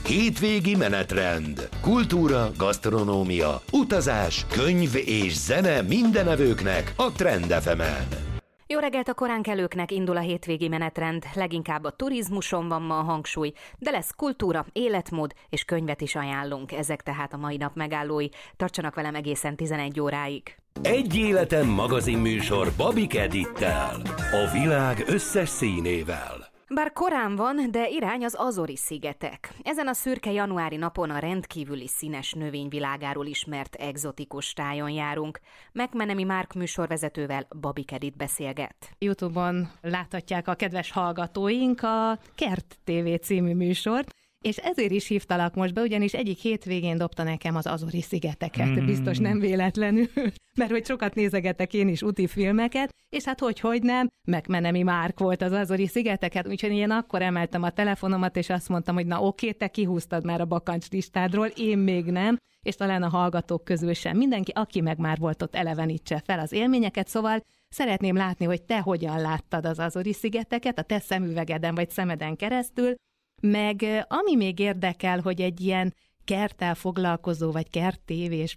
Hétvégi menetrend. Kultúra, gasztronómia, utazás, könyv és zene minden evőknek a Trend FM-en. Jó reggelt a koránkelőknek, indul a hétvégi menetrend, leginkább a turizmuson van ma a hangsúly, de lesz kultúra, életmód és könyvet is ajánlunk, ezek tehát a mai nap megállói. Tartsanak velem egészen 11 óráig. Egy életem magazinműsor Babik Edittel, a világ összes színével. Bár korán van, de irány az Azori-szigetek. Ezen a szürke januári napon a rendkívüli színes növényvilágáról ismert egzotikus tájon járunk. McMenemy Márk műsorvezetővel Babik Edit beszélget. YouTube-on láthatják a kedves hallgatóink a Kert TV című műsort, és ezért is hívtalak most be, ugyanis egyik hétvégén dobta nekem az Azori-szigeteket, biztos nem véletlenül, mert hogy sokat nézegetek én is úti filmeket, és hát hogy nem, McMenemy Márk volt az Azori-szigeteket, úgyhogy én akkor emeltem a telefonomat, és azt mondtam, hogy na oké, te kihúztad már a bakancs listádról, én még nem, és talán a hallgatók közül sem. Mindenki, aki meg már volt ott, elevenítse fel az élményeket, szóval szeretném látni, hogy te hogyan láttad az Azori-szigeteket, a te szemüvegeden vagy szemeden keresztül, meg ami még érdekel, hogy egy ilyen kerttel foglalkozó, vagy kerttévés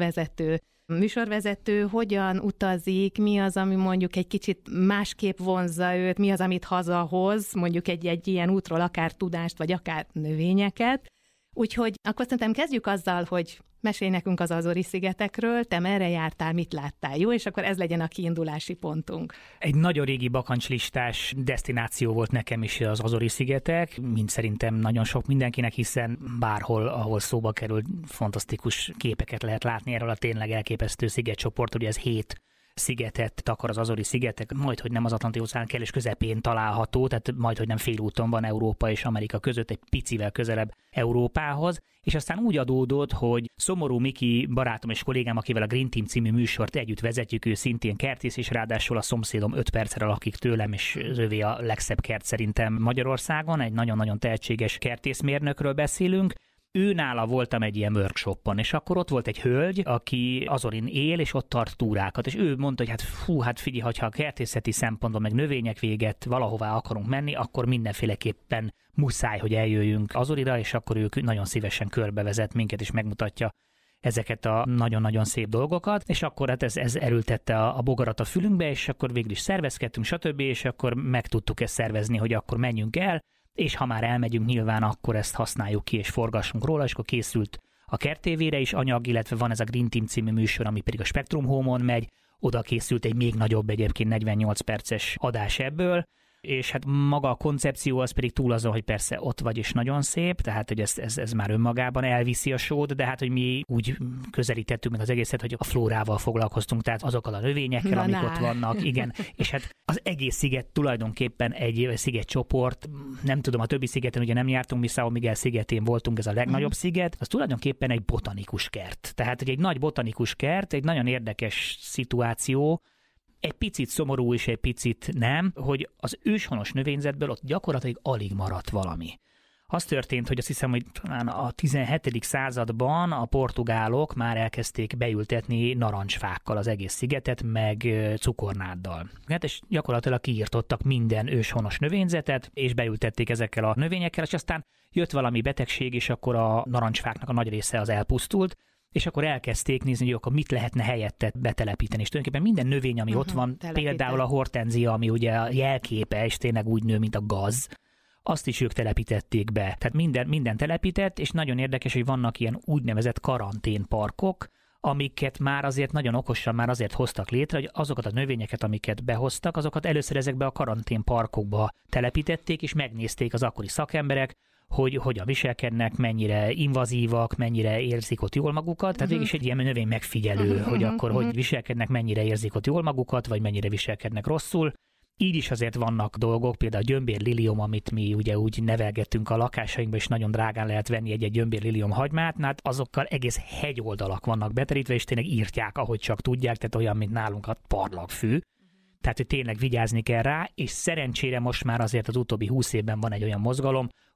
műsorvezető hogyan utazik, mi az, ami mondjuk egy kicsit másképp vonzza őt, mi az, amit hazahoz, mondjuk egy ilyen útról akár tudást, vagy akár növényeket. Úgyhogy akkor szerintem kezdjük azzal, hogy mesélj nekünk az Azori-szigetekről, te merre jártál, mit láttál, jó? És akkor ez legyen a kiindulási pontunk. Egy nagyon régi bakancslistás desztináció volt nekem is az Azori-szigetek, mint szerintem nagyon sok mindenkinek, hiszen bárhol, ahol szóba kerül, fantasztikus képeket lehet látni erről a tényleg elképesztő szigetcsoport, ugye ez 7 szigetet takar az Azori-szigetek, majdhogy nem az Atlanti-óceán kellős közepén található, tehát majdhogy nem félúton van Európa és Amerika között, egy picivel közelebb Európához, és aztán úgy adódott, hogy Szomorú Miki barátom és kollégám, akivel a Green Team című műsort együtt vezetjük, ő szintén kertész, és ráadásul a szomszédom 5 percre lakik tőlem, és ővé a legszebb kert szerintem Magyarországon, egy nagyon-nagyon tehetséges kertészmérnökről beszélünk. Őnála voltam egy ilyen workshopon, és akkor ott volt egy hölgy, aki Azorin él, és ott tart túrákat, és ő mondta, hogy hát figyelj, ha a kertészeti szempontból meg növények véget valahová akarunk menni, akkor mindenféleképpen muszáj, hogy eljöjjünk Azorira, és akkor ők nagyon szívesen körbevezet minket, és megmutatja ezeket a nagyon-nagyon szép dolgokat, és akkor hát ez erőltette a bogarat a fülünkbe, és akkor végül is szervezkedtünk, stb., és akkor meg tudtuk ezt szervezni, hogy akkor menjünk el, és ha már elmegyünk, nyilván akkor ezt használjuk ki, és forgassunk róla, és akkor készült a Kert TV-re is anyag, illetve van ez a Green Team című műsor, ami pedig a Spektrum Home-on megy, oda készült egy még nagyobb, egyébként 48 perces adás ebből, és hát maga a koncepció az pedig túl azon, hogy persze ott vagy és nagyon szép, tehát hogy ez már önmagában elviszi a sót, de hát hogy mi úgy közelítettük meg az egészet, hogy a flórával foglalkoztunk, tehát azokkal a növényekkel, amik ott vannak, igen, és hát az egész sziget tulajdonképpen egy szigetcsoport, nem tudom, a többi szigeten ugye nem jártunk, mi São Miguel szigetén voltunk, ez a legnagyobb sziget, az tulajdonképpen egy botanikus kert, tehát hogy egy nagy botanikus kert, egy nagyon érdekes szituáció, egy picit szomorú és egy picit nem, hogy az őshonos növényzetből ott gyakorlatilag alig maradt valami. Az történt, hogy azt hiszem, hogy talán a 17. században a portugálok már elkezdték beültetni narancsfákkal az egész szigetet, meg cukornáddal. Hát és gyakorlatilag kiirtottak minden őshonos növényzetet, és beültették ezekkel a növényekkel, és aztán jött valami betegség, és akkor a narancsfáknak a nagy része az elpusztult, és akkor elkezdték nézni, hogy akkor mit lehetne helyette betelepíteni. És tulajdonképpen minden növény, ami ott van, például a hortenzia, ami ugye a jelképe, és tényleg úgy nő, mint a gaz, azt is ők telepítették be. Tehát minden telepített, és nagyon érdekes, hogy vannak ilyen úgynevezett karanténparkok, amiket már azért nagyon okosan már azért hoztak létre, hogy azokat a növényeket, amiket behoztak, azokat először ezekbe a karanténparkokba telepítették, és megnézték az akkori szakemberek, hogy hogyan viselkednek, mennyire invazívak, mennyire érzik ott jól magukat. Tehát végig is egy ilyen növény megfigyelő, hogy akkor hogy viselkednek, mennyire érzik ott jól magukat, vagy mennyire viselkednek rosszul. Így is azért vannak dolgok, például a gyömbérlilium, amit mi ugye úgy nevelgettünk a lakásainkba, és nagyon drágán lehet venni egy gyömbérlilium hagymát, hát azokkal egész hegyoldalak vannak beterítve, és tényleg írtják, ahogy csak tudják, tehát olyan, mint nálunk a parlagfű. Tehát, hogy tényleg vigyázni kell rá, és szerencsére most már azért az utóbbi 20 évben van egy olyan mozgalom,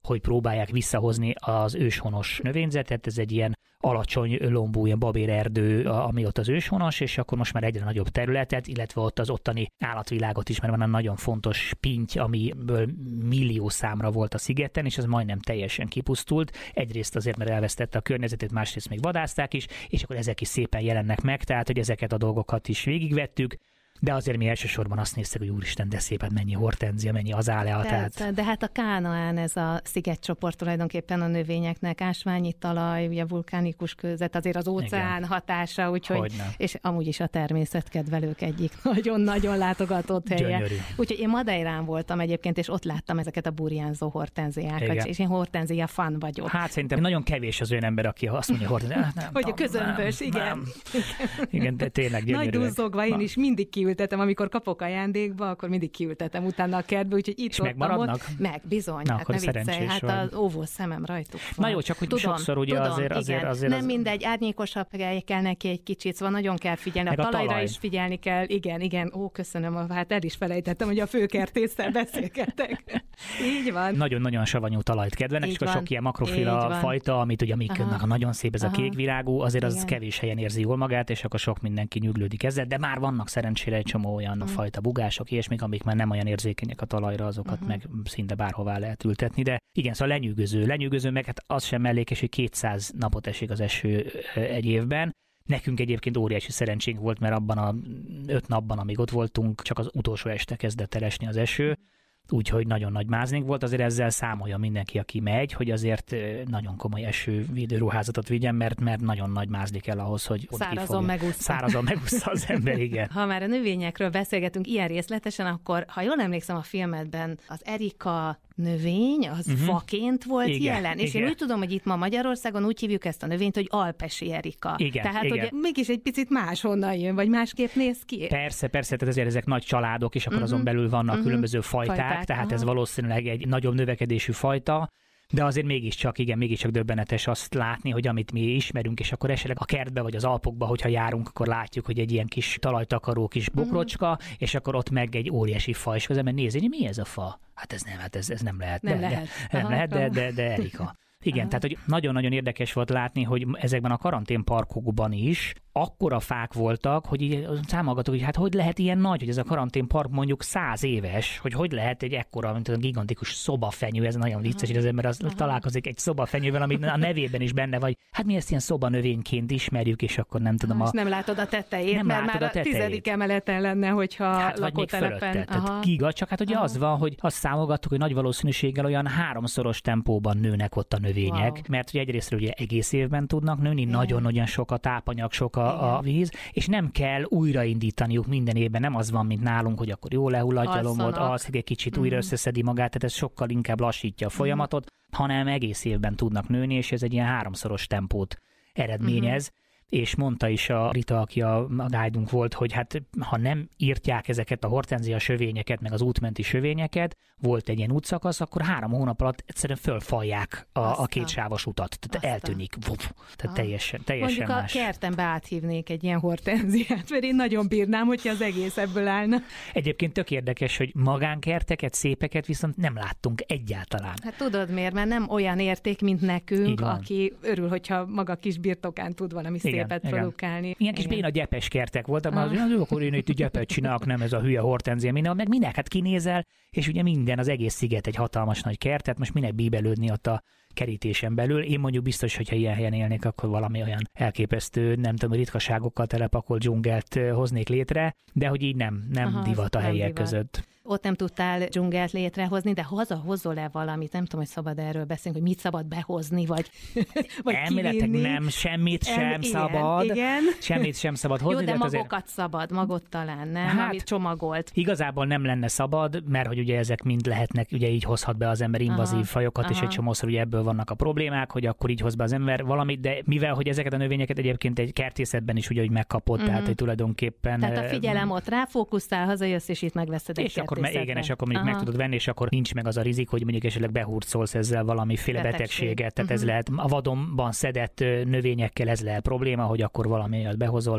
hogy próbálják visszahozni az őshonos növényzetet. Ez egy ilyen alacsony lombú, ilyen babérerdő, ami ott az őshonos, és akkor most már egyre nagyobb területet, illetve ott az ottani állatvilágot is, mert van egy nagyon fontos pinty, amiből millió számra volt a szigeten, és ez majdnem teljesen kipusztult. Egyrészt azért, mert elvesztette a környezetét, másrészt még vadászták is, és akkor ezek is szépen jelennek meg, tehát hogy ezeket a dolgokat is végigvettük. De azért mi elsősorban azt néztük, hogy úristen, de szép, mennyi hortenzia, mennyi azálea. Tehát... De hát a Kánaán ez a szigetcsoport tulajdonképpen a növényeknek, ásványi talaj, ugye vulkánikus kőzet, azért az óceán igen. hatása, úgyhogy, és amúgy is a természetkedvelők egyik nagyon-nagyon látogatott helye. Gyönyörű. Úgyhogy én Madeirán voltam egyébként, és ott láttam ezeket a burjánzó hortenziákat, és én hortenzia fan vagyok. Hát szerintem nagyon kevés az olyan ember, aki azt mondja, hogy a közömbös, igen. Igen, de tényleg gyönyörűek. Nagy duzzogva én is mindig kiültetem, amikor kapok ajándékba, akkor mindig kiültetem utána a kertbe, úgyhogy itt megmaradnak? Meg, bizony. Na, hát ne viccelj, hát az óvó szemem rajtuk van. Na jó, csak hogy sokszor ugye azért nem mindegy, árnyékosabb kell neki egy kicsit, szóval nagyon kell figyelni. A talajra is figyelni kell. Igen. Ó, köszönöm, hát el is felejtettem, hogy a főkertésszel beszélgetek. Így van. Nagyon-nagyon savanyú talajt kedvelnek, és a sok ilyen makrofila fajta, amit ugye nagyon szép ez a kékvirágú, azért az kevés helyen érzi jól magát, és akkor sok mindenki nyüglődik ezzel, de már vannak szerencsére egy csomó olyan fajta bugások, ilyesmik, amik már nem olyan érzékenyek a talajra, azokat meg szinte bárhová lehet ültetni, de igen, szóval lenyűgöző, meg hát az sem mellékes, hogy 200 napot esik az eső egy évben. Nekünk egyébként óriási szerencsénk volt, mert abban a 5 napban, amíg ott voltunk, csak az utolsó este kezdett el esni az eső, úgyhogy nagyon nagy máznénk volt, azért ezzel számolja mindenki, aki megy, hogy azért nagyon komoly esővédőruházatot vigyen, mert nagyon nagy mázni kell ahhoz, hogy szárazon megúszza az ember, igen. Ha már a növényekről beszélgetünk ilyen részletesen, akkor ha jól emlékszem a filmedben, az Erika növény, az faként volt jelen. És én úgy tudom, hogy itt ma Magyarországon úgy hívjuk ezt a növényt, hogy alpesi erika. Tehát, hogy mégis egy picit máshonnan jön, vagy másképp néz ki. Persze, tehát azért ezek nagy családok, és akkor azon belül vannak különböző fajták, tehát ez valószínűleg egy nagyobb növekedésű fajta. De azért mégiscsak döbbenetes azt látni, hogy amit mi ismerünk, és akkor esetleg a kertbe vagy az Alpokba, hogyha járunk, akkor látjuk, hogy egy ilyen kis talajtakaró kis bokrocska, és akkor ott meg egy óriási fa, és az ember nézi, hogy mi ez a fa? Hát ez nem lehet. Nem lehet, de Erika. Igen, tehát hogy nagyon-nagyon érdekes volt látni, hogy ezekben a karanténparkokban is akkora fák voltak, hogy így számolgatok, hogy hát hogy lehet ilyen nagy, hogy ez a karanténpark mondjuk 100 éves, hogy lehet egy ekkora, mint a gigantikus szobafenyő, ez nagyon vicces, hogy az ember találkozik egy szobafenyővel, ami a nevében is benne vagy. Hát mi ezt ilyen szobanövényként ismerjük, és akkor nem tudom. És nem látod a tetejét, mert már a 10. emeleten lenne, hogyha hát lakótelepen. Tehát giga, csak hát ugye az van, hogy azt számolgattuk, hogy nagy valószínűséggel olyan 3-szoros tempóban nőnek ott a növények, mert ugye egyrésztről ugye egész évben tudnak nőni, nagyon-nagyon sok a tápanyag, sok a víz, és nem kell újraindítaniuk minden évben, nem az van, mint nálunk, hogy akkor jól lehulladja a lombot, alszik egy kicsit, újra összeszedi magát, tehát ez sokkal inkább lassítja a folyamatot, hanem egész évben tudnak nőni, és ez egy ilyen 3-szoros tempót eredményez. És mondta is a Rita, aki a guide-unk volt, hogy hát ha nem írtják ezeket a hortenzia sövényeket, meg az útmenti sövényeket, volt egy ilyen útszakasz, akkor 3 hónap alatt egyszerűen fölfalják a kétsávos utat. Tehát eltűnik. Tehát teljesen mondjuk más. Mondjuk a kertembe áthívnék egy ilyen hortenziát, mert én nagyon bírnám, hogyha az egész ebből állna. Egyébként tök érdekes, hogy magánkerteket, szépeket viszont nem láttunk egyáltalán. Hát tudod miért? Mert nem olyan érték, mint nekünk, aki örül, hogyha maga kis birtokán tud valami szépet produkálni. Ilyen kis béna gyepes kertek voltak, mert akkor én itt gyepet csinálok, nem ez a hülye hortenzia, meg minek, hát kinézel, és ugye minden, az egész sziget egy hatalmas nagy kert, tehát most minek bíbelődni ott a kerítésen belül. Én mondjuk biztos, hogyha ilyen helyen élnék, akkor valami olyan elképesztő, nem tudom, ritkaságokkal telepakolt dzsungelt hoznék létre, de hogy így nem divat a helyiek között. Ott nem tudtál dzsungelt létrehozni, de hazahozol-e valamit? Nem tudom, hogy szabad erről beszélni, hogy mit szabad behozni, vagy elméletek nem, semmit sem szabad. Igen. Semmit sem szabad hozni. Jó, de magokat szabad, magot talán, nem? Hát, amit csomagolt. Igazából nem lenne szabad, mert hogy ugye ezek mind lehetnek, ugye így hozhat be az ember invazív fajokat, és egy csomószor ugye ebből vannak a problémák, hogy akkor így hoz be az ember valamit, de mivel, hogy ezeket a növényeket egyébként egy kertészetben is ugye úgy megkapott, tehát hogy tulajdonképpen. Tehát a figyelem ott ráfókuszál, hazajössz, és itt megveszed egy kertészetben. És akkor mondjuk meg tudod venni, és akkor nincs meg az a rizik, hogy mondjuk esetleg behurcolsz ezzel valamiféle betegséget. Tehát ez lehet a vadonban szedett növényekkel, ez lehet probléma, hogy akkor valami olyat behozol,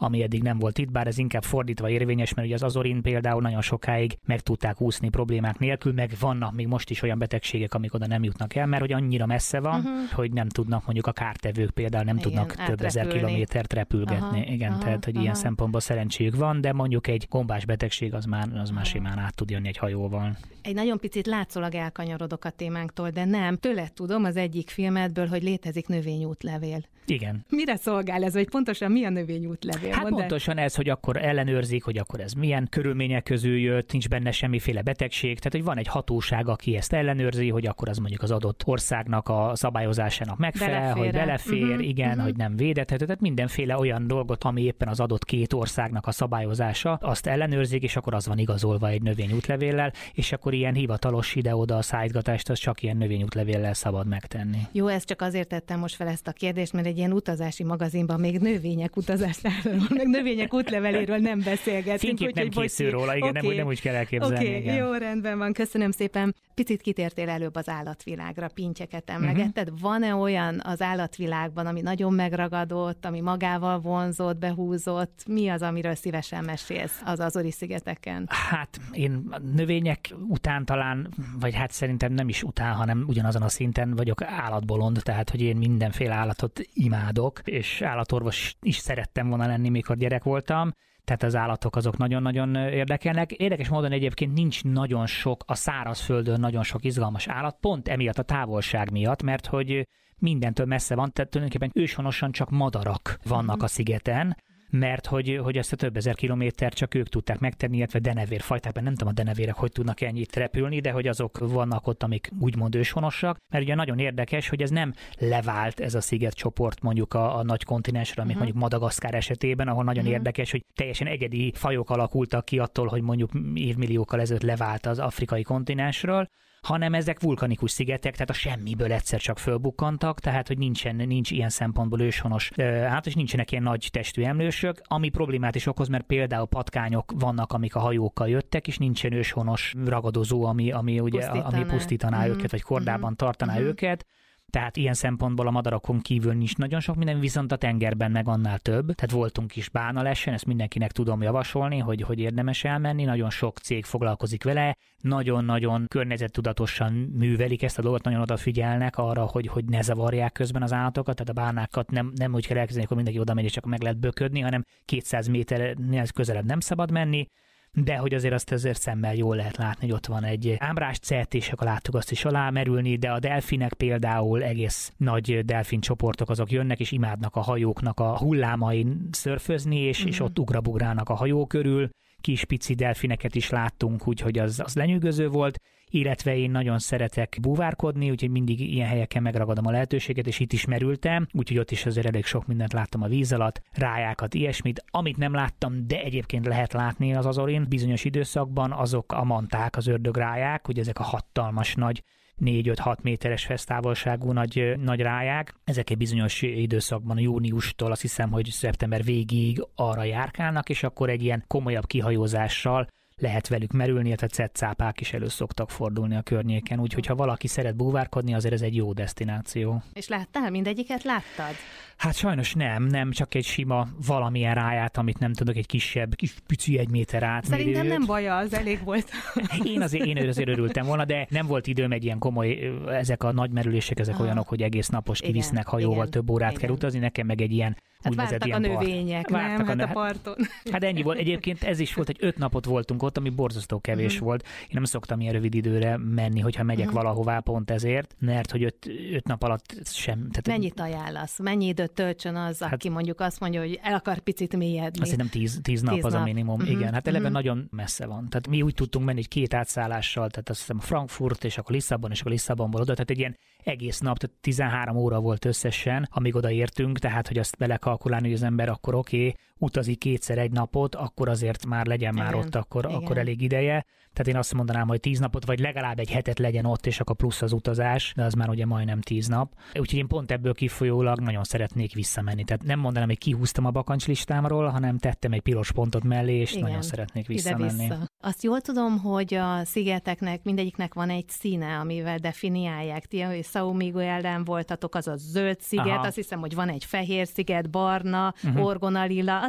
ami eddig nem volt itt, bár ez inkább fordítva érvényes, mert ugye az Azorin például nagyon sokáig meg tudták úszni problémák nélkül, meg vannak még most is olyan betegségek, amik oda nem jutnak el, mert hogy annyira messze van, hogy nem tudnak mondjuk a kártevők például nem tudnak több ezer kilométert repülgetni. Igen, tehát hogy ilyen szempontból szerencséjük van, de mondjuk egy gombás betegség az már simán át tud jönni egy hajóval. Egy nagyon picit látszólag elkanyarodok a témánktól, de nem. Tőled tudom az egyik filmedből, hogy létezik növényútlevél. Igen. Mire szolgál ez, vagy pontosan mi a növényútlevél? Hát pontosan ez, hogy akkor ellenőrzik, hogy akkor ez milyen körülmények közül jött, nincs benne semmiféle betegség, tehát hogy van egy hatóság, aki ezt ellenőrzi, hogy akkor az mondjuk az adott országnak a szabályozásának megfelel, hogy belefér, igen, hogy nem védethető, tehát mindenféle olyan dolgot, ami éppen az adott két országnak a szabályozása, azt ellenőrzik, és akkor az van igazolva egy növényútlevéllel, és akkor ilyen hivatalos ide-oda a szállítgatást az csak ilyen növényútlevéllel szabad megtenni. Jó, ezt csak azért tettem most fel ezt a kérdést, mert egy ilyen utazási magazinban még növények utazásáról, meg növények útleveléről nem beszélgetünk. Fénykép nem készül róla, igen, nem úgy kell elképzelni. Jó, rendben van, köszönöm szépen. Picit kitértél előbb az állatvilágra, pintjeket emlegetted. Van-e olyan az állatvilágban, ami nagyon megragadott, ami magával vonzott, behúzott? Mi az, amiről szívesen mesélsz az Azori-szigeteken? Hát én növények után talán, vagy hát szerintem nem is után, hanem ugyanazon a szinten vagyok állatbolond, tehát hogy én mindenféle állatot imádok, és állatorvos is szerettem volna lenni, mikor gyerek voltam. Tehát az állatok azok nagyon-nagyon érdekelnek. Érdekes módon egyébként nincs nagyon sok, a szárazföldön nagyon sok izgalmas állat, pont emiatt a távolság miatt, mert hogy mindentől messze van, tehát tulajdonképpen őshonosan csak madarak vannak a szigeten, mert hogy ezt a több ezer kilométer csak ők tudták megtenni, illetve denevérfajtában, nem tudom a denevérek hogy tudnak ennyit repülni, de hogy azok vannak ott, amik úgymond őshonosak, mert ugye nagyon érdekes, hogy ez nem levált ez a szigetcsoport mondjuk a nagy kontinensre, amik mondjuk Madagaszkár esetében, ahol nagyon érdekes, hogy teljesen egyedi fajok alakultak ki attól, hogy mondjuk évmilliókkal ezelőtt levált az afrikai kontinensről, hanem ezek vulkanikus szigetek, tehát a semmiből egyszer csak fölbukkantak, tehát hogy nincs ilyen szempontból őshonos, és nincsenek ilyen nagy testű emlősök, ami problémát is okoz, mert például patkányok vannak, amik a hajókkal jöttek, és nincsen őshonos ragadozó, ami pusztítaná őket, vagy kordában tartaná őket. Tehát ilyen szempontból a madarakon kívül nincs nagyon sok minden, viszont a tengerben meg annál több. Tehát voltunk is Bánalesen, ezt mindenkinek tudom javasolni, hogy érdemes elmenni, nagyon sok cég foglalkozik vele, nagyon-nagyon környezettudatosan művelik ezt a dolgot, nagyon odafigyelnek arra, hogy ne zavarják közben az állatokat, tehát a bánákat nem úgy kell elkezdeni, hogy mindenki oda megy, és csak meg lehet böködni, hanem 200 méternél közelebb nem szabad menni, de hogy azért azt szemmel jól lehet látni, hogy ott van egy ámbrás cett, és akkor láttuk azt is alámerülni, de a delfinek például egész nagy delfin csoportok azok jönnek, és imádnak a hajóknak a hullámain szörfözni, és ott ugrabugrálnak a hajó körül. Kis pici delfineket is láttunk, úgyhogy az lenyűgöző volt, illetve én nagyon szeretek búvárkodni, úgyhogy mindig ilyen helyeken megragadom a lehetőséget, és itt is merültem, úgyhogy ott is azért elég sok mindent láttam a víz alatt, rájákat, ilyesmit. Amit nem láttam, de egyébként lehet látni az Azorin bizonyos időszakban, azok a manták, az ördögráják, hogy ezek a hatalmas nagy 4-5-6 méteres fesztávolságú nagy ráják. Ezek egy bizonyos időszakban, a júniustól azt hiszem, hogy szeptember végig arra járkálnak, és akkor egy ilyen komolyabb kihajózással lehet velük merülni, illetve cettcápák is elő szoktak fordulni a környéken, úgyhogy ha valaki szeret búvárkodni, azért ez egy jó desztináció. És láttál? Mindegyiket láttad? Hát sajnos nem, csak egy sima valamilyen ráját, amit nem tudok, egy kis pici 1 méter átmérőt. Szerintem nem baj, az elég volt. Én azért örültem volna, de nem volt időm egy ilyen komoly, ezek a nagy merülések, ezek olyanok, hogy egész napos kivisznek hajóval, több órát kell utazni, nem meg egy ilyen vártak a növények, a parton. Hát ennyi volt. Egyébként ez is volt, hogy 5 napot voltunk ott, ami borzasztó kevés volt. Én nem szoktam ilyen rövid időre menni, hogyha megyek valahová pont ezért, mert hogy 5 nap alatt sem. Tehát mennyit ajánlasz? Mennyi időt töltsön az, aki mondjuk azt mondja, hogy el akar picit mélyedni? Azt hiszem 10 nap az a minimum. Igen, hát eleve nagyon messze van. Tehát mi úgy tudtunk menni, hogy 2 átszállással, tehát azt hiszem Frankfurt és akkor Lisszabon, és akkor Lisszabonból oda, tehát egy ilyen egész nap, tehát 13 óra volt összesen, amíg odaértünk, tehát hogy azt belekalkulálni, hogy az ember akkor utazik 2-szer egy napot, akkor azért már legyen már ott, akkor elég ideje. Tehát én azt mondanám, hogy 10 napot, vagy legalább egy hetet legyen ott, és akkor plusz az utazás, de az már ugye majdnem 10 nap. Úgyhogy én pont ebből kifolyólag nagyon szeretnék visszamenni. Tehát nem mondanám, hogy kihúztam a bakancslistámról, hanem tettem egy piros pontot mellé, és nagyon szeretnék visszamenni. Ide-vissza. Azt jól tudom, hogy a szigeteknek mindegyiknek van egy színe, amivel definiálják. Ti, hogy São Miguelben voltatok, az a zöld sziget, azt hiszem, hogy van egy fehér sziget, barna, orgonalilla, azt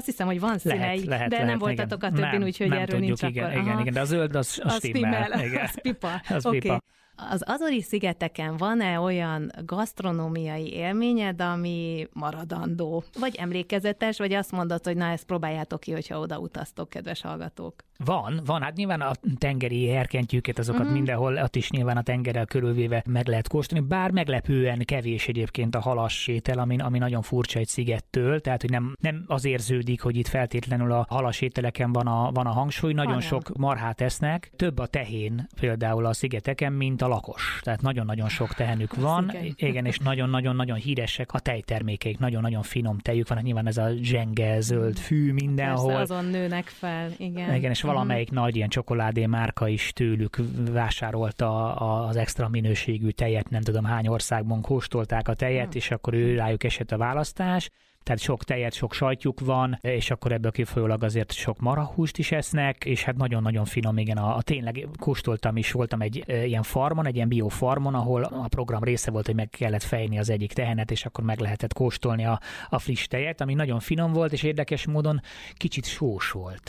azt hiszem, hogy van színei, de nem voltatok a többin, úgyhogy nem erről tudjuk, nincs igen, akkor. igen, de a zöld az stimmel. Az pipa. Az Okay. pipa. Az Azori-szigeteken van-e olyan gasztronómiai élményed, ami maradandó? Vagy emlékezetes, vagy azt mondod, hogy na, ezt próbáljátok ki, hogyha oda utaztok, kedves hallgatók? Van, hát nyilván a tengeri herkentyűket, azokat mindenhol, ott is nyilván a tengerrel körülvéve meg lehet kóstolni, bár meglepően kevés egyébként a halas étel, ami nagyon furcsa egy szigettől, tehát hogy nem az érződik, hogy itt feltétlenül a halas ételeken van a hangsúly, nagyon sok marhát esznek, több a tehén például a szigeteken, mint a lakos. Tehát nagyon-nagyon sok tehenük van, igen, és nagyon-nagyon-nagyon híresek a tejtermékeik, nagyon-nagyon finom tejük van, nyilván ez a zsenge zöld fű mindenhol. Persze, azon nőnek fel, igen. Igen, és valamelyik nagy ilyen csokoládé márka is tőlük vásárolta az extra minőségű tejet, nem tudom hány országban kóstolták a tejet, és akkor ő rájuk esett a választás. Tehát sok tejet, sok sajtjuk van, és akkor ebből kifolyólag azért sok marhahúst is esznek, és hát nagyon-nagyon finom, igen, tényleg kóstoltam is, voltam egy ilyen farmon, egy ilyen biofarmon, ahol a program része volt, hogy meg kellett fejni az egyik tehenet, és akkor meg lehetett kóstolni a friss tejet, ami nagyon finom volt, és érdekes módon kicsit sós volt.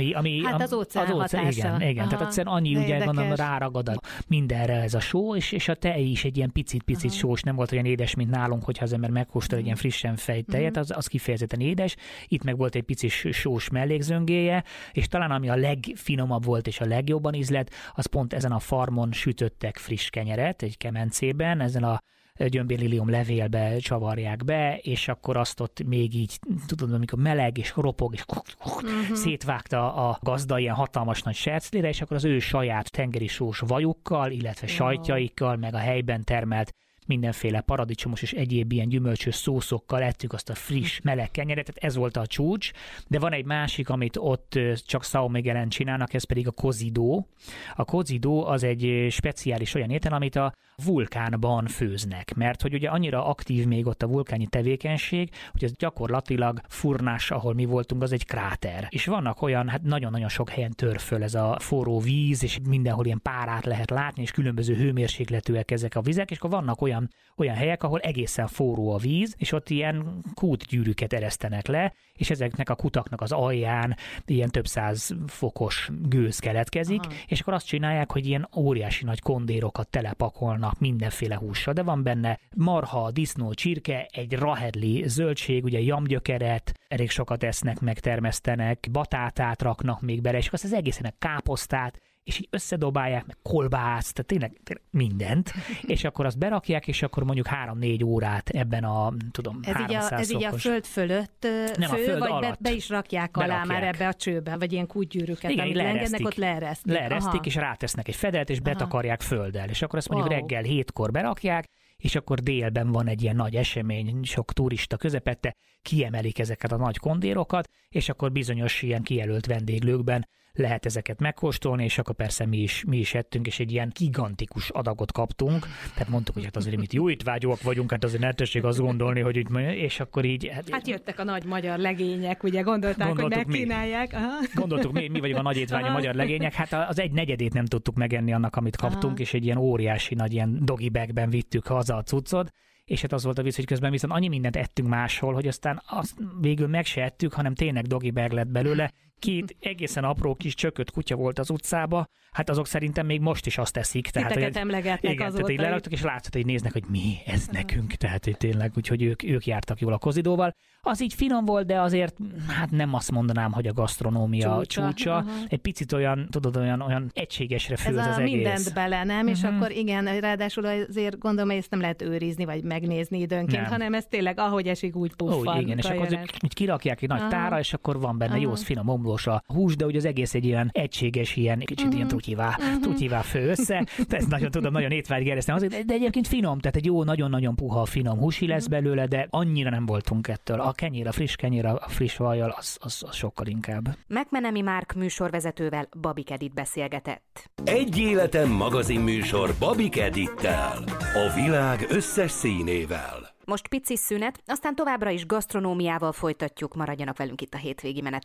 Az óceán hatása. Igen, tehát egyszerűen annyi, ugye gondolom, ráragad mindenre ez a só, és a tej is egy ilyen picit sós, nem volt olyan édes, mint nálunk, hogyha az ember megkóstol egy ilyen frissen fejt tejet, az kifejezetten édes, itt meg volt egy pici sós mellékzöngéje, és talán ami a legfinomabb volt és a legjobban ízlett, az pont ezen a farmon sütöttek friss kenyeret egy kemencében, ezen a gyömbérlilium levélbe csavarják be, és akkor azt ott még így, tudod, amikor meleg és ropog, és szétvágta a gazda ilyen hatalmas nagy serclére, és akkor az ő saját tengeri sós vajukkal, illetve sajtjaikkal, meg a helyben termelt mindenféle paradicsomos és egyéb ilyen gyümölcsös szószokkal ettük azt a friss, meleg kenyeret, tehát ez volt a csúcs, de van egy másik, amit ott csak São Miguelen csinálnak, ez pedig a cozidó. A cozidó az egy speciális olyan étel, amit a vulkánban főznek, mert hogy ugye annyira aktív még ott a vulkáni tevékenység, hogy ez gyakorlatilag Furnás, ahol mi voltunk, az egy kráter. És vannak olyan, hát nagyon-nagyon sok helyen tör föl ez a forró víz, és mindenhol ilyen párát lehet látni, és különböző hőmérsékletűek ezek a vizek, és akkor vannak olyan helyek, ahol egészen forró a víz, és ott ilyen kútgyűrűket eresztenek le, és ezeknek a kutaknak az alján ilyen több 100 fokos gőz keletkezik, és akkor azt csinálják, hogy ilyen óriási nagy kondérokat telepakolnak mindenféle hússal, de van benne marha, disznó, csirke, egy rahedli zöldség, ugye jamgyökeret, elég sokat esznek, megtermesztenek, batátát raknak még bele, és akkor az egészen káposztát, és így összedobálják, meg kolbászt, tehát tényleg mindent, és akkor azt berakják, és akkor mondjuk 3-4 órát ebben a, tudom, 300 ez így a föld fölött fő, vagy be is rakják alá már ebbe a csőbe, vagy ilyen kútgyűrűket, amit leengednek, ott leeresztik. Leeresztik, és rátesznek egy fedet, és betakarják földdel, és akkor ezt mondjuk reggel 7-kor berakják, és akkor délben van egy ilyen nagy esemény, sok turista közepette, kiemelik ezeket a nagy kondérokat, és akkor bizonyos ilyen kijelölt vendéglőkben lehet ezeket megkóstolni, és akkor persze mi is ettünk, és egy ilyen gigantikus adagot kaptunk, tehát mondtuk, hogy hát azért mit jó étvágyúak vagyunk, hát azért ne tessék azt gondolni, hogy itt, és akkor így... Hát jöttek a nagy magyar legények, ugye gondolták, hogy megkínálják. Gondoltuk, mi vagyunk a nagy étvágyú magyar legények, hát az 1/4 nem tudtuk megenni annak, amit kaptunk, és egy ilyen óriási nagy ilyen doggy bagben vittük haza a cuccot, és hát az volt a vicc, hogy közben viszont annyi mindent ettünk máshol, hogy aztán azt végül meg se ettük, hanem tényleg doggy bag lett belőle. 2 egészen apró kis csökött kutya volt az utcába, hát azok szerintem még most is azt teszik. Titeket emlegetnek azóta. Tehát így leraktak, és látszott, hogy néznek, hogy mi ez nekünk, tehát hogy tényleg, úgyhogy ők jártak jól a kozidóval. Az így finom volt, de azért hát nem azt mondanám, hogy a gasztronómia csúcsa. Egy picit olyan, tudod, olyan egységesre fő az egész. Mindent bele, nem? És akkor igen, ráadásul azért gondolom, hogy ezt nem lehet őrizni, vagy megnézni időnként, hanem ez tényleg ahogy esik, úgy puffan. Igen, és akkor úgy kirakják egy nagy tára, és akkor van benne jó finom omlós a hús, de ugye az egész egy ilyen egységes, ilyen kicsit ilyen tutyivá fő össze. Ez nagyon étvágygerjesztően azért, de egyébként finom, tehát egy jó, nagyon-nagyon puha, finom húsi lesz belőle, de annyira nem voltunk ettől. A kenyér, a friss vajjal, az sokkal inkább. McMenemy Márk műsorvezetővel Babik Edit beszélgetett. Egy életen magazinműsor Babik Edittel, a világ összes színével. Most pici szünet, aztán továbbra is gasztronómiával folytatjuk, maradjanak velünk itt a hétvégi meneten.